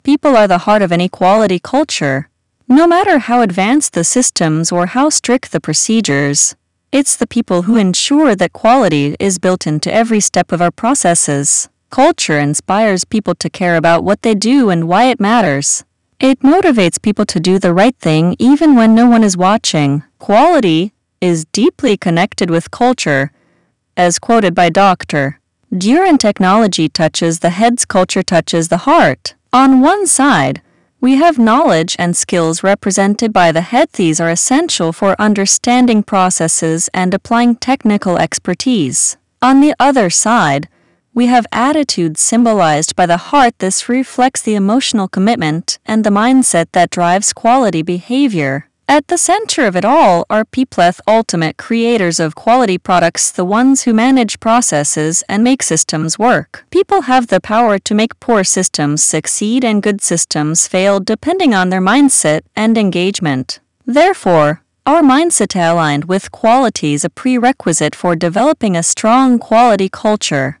People are the heart of any quality culture. No matter how advanced the systems or how strict the procedures, it's the people who ensure that quality is built into every step of our processes. Culture inspires people to care about what they do and why it matters. It motivates people to do the right thing even when no one is watching. Quality is deeply connected with culture, as quoted by Dr. Duran. Technology touches the heads, culture touches the heart. On one side, we have knowledge and skills represented by the head. These are essential for understanding processes and applying technical expertise. On the other side, we have attitude symbolized by the heart. This reflects the emotional commitment and the mindset that drives quality behavior. At the center of it all are people, ultimate creators of quality products, the ones who manage processes and make systems work. People have the power to make poor systems succeed and good systems fail depending on their mindset and engagement. Therefore, our mindset aligned with quality is a prerequisite for developing a strong quality culture.